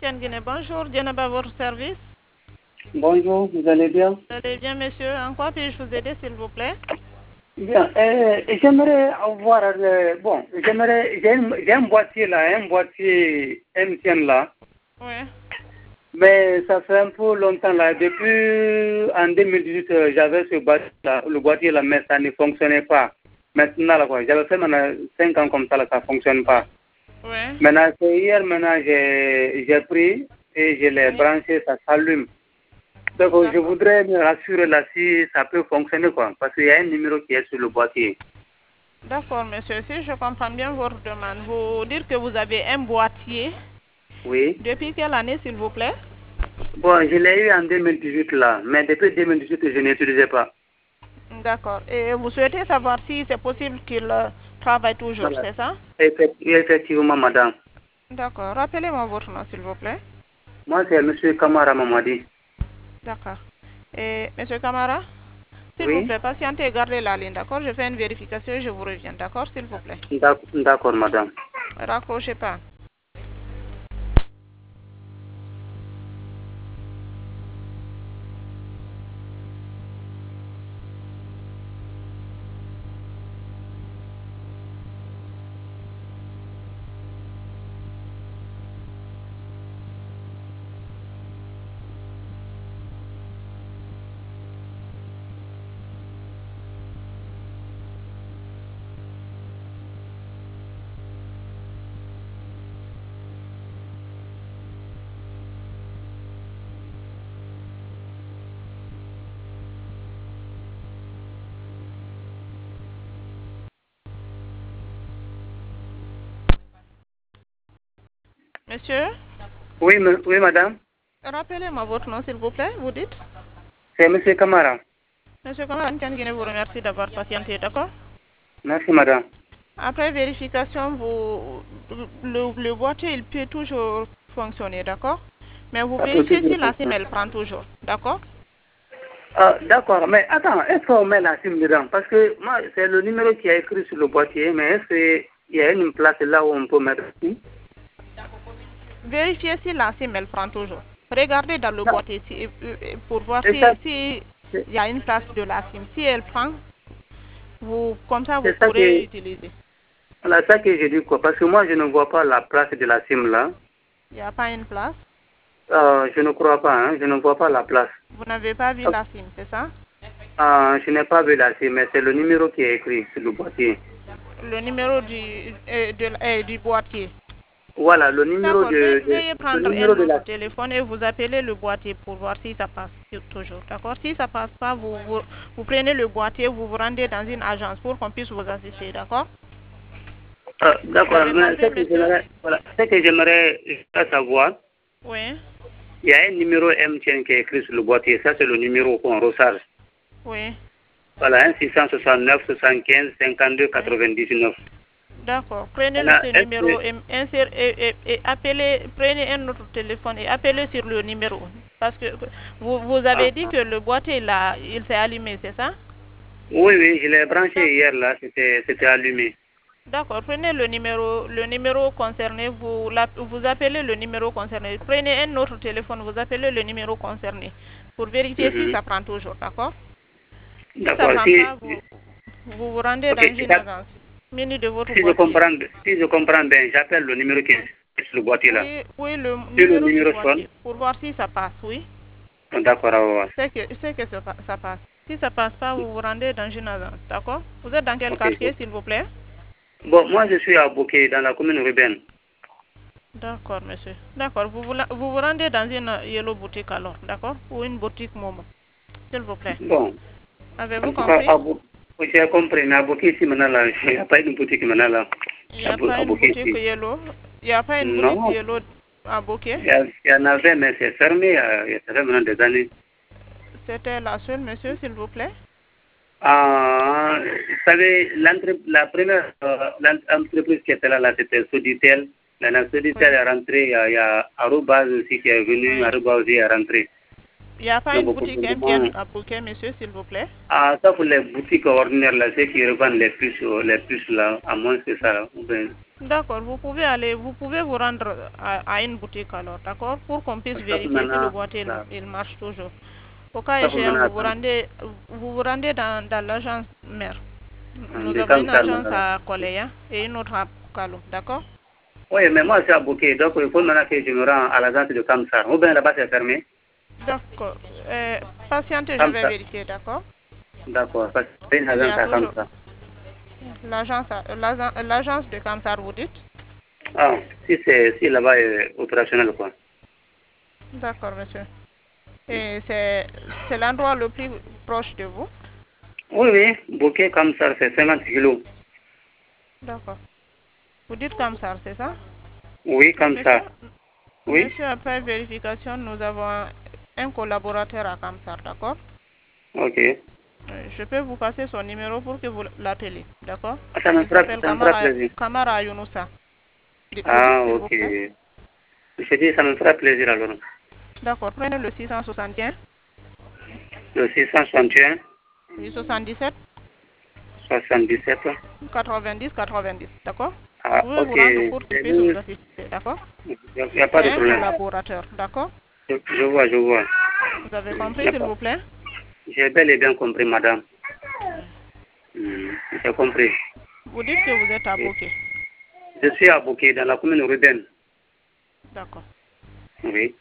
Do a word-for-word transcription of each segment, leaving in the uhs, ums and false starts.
Antenne Guinée, bonjour. Djenaba, votre service. Bonjour, vous allez bien? Vous allez bien, monsieur. En quoi puis-je vous aider, s'il vous plaît? Bien, euh, j'aimerais avoir, euh, bon, j'aimerais, j'ai un, j'ai un boîtier là, un boîtier M T N là. Oui. Mais ça fait un peu longtemps là. Depuis en deux mille dix-huit, euh, j'avais ce boîtier là, le boîtier là, mais ça ne fonctionnait pas. Maintenant là, quoi, j'avais fait maintenant cinq ans comme ça là, ça ne fonctionne pas. Oui. Maintenant, c'est hier, maintenant, j'ai, j'ai pris et je l'ai Oui. branché, ça s'allume. Donc, je voudrais me rassurer là si ça peut fonctionner, quoi. Parce qu'il y a un numéro qui est sur le boîtier. D'accord, monsieur. Si je comprends bien votre demande, vous dire que vous avez un boîtier. Oui. Depuis quelle année, s'il vous plaît? Bon, je l'ai eu en deux mille dix-huit là, mais depuis deux mille dix-huit, je n'utilisais pas. D'accord. Et vous souhaitez savoir si c'est possible qu'il euh, travaille toujours, Voilà. c'est ça? Effectivement, madame. D'accord. Rappelez-moi votre nom, s'il vous plaît. Moi, c'est M. Kamara Mamadi. D'accord. Et monsieur Camara, s'il vous Oui. plaît, patientez et gardez la ligne, d'accord? Je fais une vérification et je vous reviens, d'accord, s'il vous plaît? D'accord, madame. Raccrochez pas. Monsieur, Oui, oui, madame. rappelez-moi votre nom, s'il vous plaît, vous dites? C'est M. Kamara. Monsieur Kamara, Antenne Guinée vous remercie d'avoir patienté, d'accord? Merci, madame. Après vérification, vous, le, le boîtier, il peut toujours fonctionner, d'accord? Mais vous Ça peut vérifiez toujours si la SIM, fonctionner. elle prend toujours, d'accord? Ah, d'accord, mais attends, est-ce qu'on met la SIM dedans? Parce que moi, c'est le numéro qui est écrit sur le boîtier, mais est-ce qu'il y a une place là où on peut mettre la SIM? Vérifiez si la SIM, elle prend toujours. Regardez dans le Non. boîtier si, pour voir Et si, ça, si c'est il y a une place de la SIM. Si elle prend, vous, comme ça, vous c'est ça pourrez que, utiliser. voilà, ça que j'ai dit, quoi. Parce que moi, je ne vois pas la place de la SIM là. Il n'y a pas une place. Euh, je ne crois pas, hein, je ne vois pas la place. Vous n'avez pas vu la SIM, c'est ça? Euh, je n'ai pas vu la SIM, mais c'est le numéro qui est écrit sur le boîtier. Le numéro du, euh, de, euh, du boîtier. Voilà, le numéro D'accord, de, de veuillez le prendre numéro un de autre la téléphone et vous appelez le boîtier pour voir si ça passe toujours. D'accord? Si ça passe pas, vous, vous, vous prenez le boîtier, vous vous rendez dans une agence pour qu'on puisse vous assister. D'accord? Ah, Vous d'accord, avez mais ce compris, que monsieur? j'aimerais, voilà, ce que j'aimerais savoir, Oui. il y a un numéro M T N qui est écrit sur le boîtier. Ça, c'est le numéro qu'on recharge. Oui. Voilà, un six cent soixante-neuf, soixante-quinze, cinquante-deux, Oui. quatre-vingt-dix-neuf. D'accord. Prenez le, Voilà, ce est-ce numéro que, et, insère- et, et, et appelez, prenez un autre téléphone et appelez sur le numéro. Parce que vous, vous ah, avez dit que le boîtier, là, il s'est allumé, c'est ça? oui, oui, je l'ai branché hier, là, c'était, c'était allumé. D'accord, prenez le numéro, le numéro concerné, vous, la, vous appelez le numéro concerné. Prenez un autre téléphone, vous appelez le numéro concerné pour vérifier si Mhm. ça prend toujours, d'accord? Si ça D'accord, prend si, pas, vous vous, vous rendez ok, dans une ça- agence munie de votre si je boîtier. comprends, si je comprends bien, j'appelle le numéro qui est sur le boîtier, là. Oui, oui, le Si le numéro du numéro sonne, boîtier pour voir si ça passe, oui. d'accord, au revoir. C'est que, c'est que ça, pa- ça passe. Si ça passe pas, vous vous rendez dans une agence, d'accord? Vous êtes dans quel Ok. quartier, s'il vous plaît? Bon, moi, je suis à Bouquet, dans la commune urbaine. D'accord, monsieur. D'accord, vous vous, la- vous vous rendez dans une euh, yellow boutique alors, d'accord? Ou une boutique Momo, s'il vous plaît. Bon, Avez-vous en tout cas, compris? à Bouquet, j'ai compris, mais à Bouquet, ici, maintenant, là, il n'y a pas une boutique, maintenant, là. Il n'y À a Bou- pas à une Bouquet, boutique ici. yellow. Il n'y a pas une boutique Non, yellow à Bouquet. il y, a- il y en avait, mais c'est fermé, euh, il y a ça fait maintenant des années. C'était la seule, monsieur, s'il vous plaît. Ah, vous savez, l'entre- la première euh, l'entreprise qui était là, là c'était Soditel. Maintenant, Oui, Soditel est rentré, il y a, il y a Arubaz aussi qui est venu, oui. Arubaz aussi est rentré. Il n'y a pas une boutique, un pied à bouquet, monsieur, s'il vous plaît? Ah, ça pour les boutiques ordinaires, là, ceux qui revendent les puces, les puces là, à moins que ça. D'accord, vous pouvez aller, vous pouvez vous rendre à, à une boutique alors, d'accord, pour qu'on puisse vérifier si le boîtier il, il marche toujours. Au cas échéant, vous vous rendez, vous vous rendez dans, dans l'agence mère. Nous avons une agence à Koleya et une autre à Kalo, d'accord? Oui, mais moi c'est à Bouquet, donc il faut maintenant que je me rends à l'agence de Kamsar. Ou bien là-bas c'est fermé? D'accord. Euh, patientez, je vais vérifier, d'accord? D'accord, parce que c'est une agence à Kamsar. L'agence l'agence de Kamsar, vous dites? Ah, si c'est si là-bas est opérationnel quoi. D'accord, monsieur. Et c'est l'endroit le plus proche de vous? Oui, oui, Bouquet Kamsar, c'est cinquante kilos. D'accord. Vous dites Kamsar, c'est ça? Oui, Kamsar. Oui. Monsieur, après vérification, nous avons un collaborateur à Kamsar, d'accord? Ok. Je peux vous passer son numéro pour que vous l'appeliez, d'accord? Ça me fera plaisir. Kamara Younoussa. Ah, ok. Je dis, ça me fera plaisir alors. D'accord, prenez le six cent soixante et un. Le six cent soixante et un. Oui, soixante-dix-sept. soixante-dix-sept. quatre-vingt-dix, quatre-vingt-dix, d'accord? Ah, vous pouvez ok. vous rendre pour qu'il puisse vous assister, d'accord? Il n'y a pas de problème. Un collaborateur, d'accord? Je, je vois, je vois. Vous avez compris, s'il vous plaît? J'ai bel et bien compris, madame. Mmh, j'ai compris. Vous dites que vous êtes à Bouquet? Je suis à Bouquet, dans la commune urbaine. D'accord. Oui.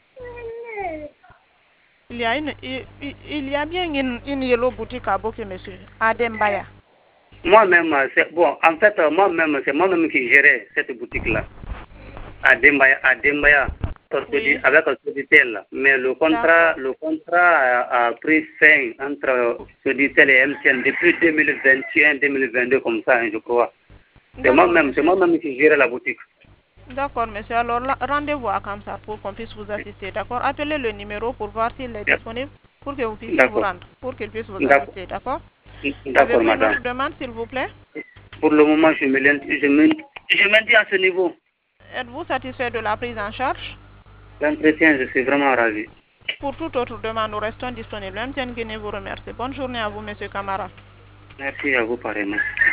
Il y a, une, il, il y a bien une, une yellow boutique à Bouquet, monsieur, à Dembaya. Moi-même, c'est bon, en fait, moi-même, c'est moi-même qui gérais cette boutique-là. À Dembaya, à Dembaya, oui. Avec Soditel. Mais le contrat, le contrat a, a pris fin entre Soditel et M T N depuis deux mille vingt et un deux mille vingt-deux, comme ça, je crois. C'est moi-même, c'est moi-même qui gérais la boutique. D'accord, monsieur. Alors, rendez-vous à Kamsar pour qu'on puisse vous assister. D'accord? Appelez le numéro pour voir s'il est disponible pour que vous puissiez vous rendre, pour qu'il puisse vous assister. D'accord? D'accord, madame. Votre demande, s'il vous plaît? Pour le moment, je me, je me, je me dis à ce niveau. Êtes-vous satisfait de la prise en charge? L'entretien, je suis vraiment ravi. Pour toute autre demande, nous restons disponibles. M T N Guinée vous remercie. Bonne journée à vous, monsieur Kamara. Merci à vous, pareillement.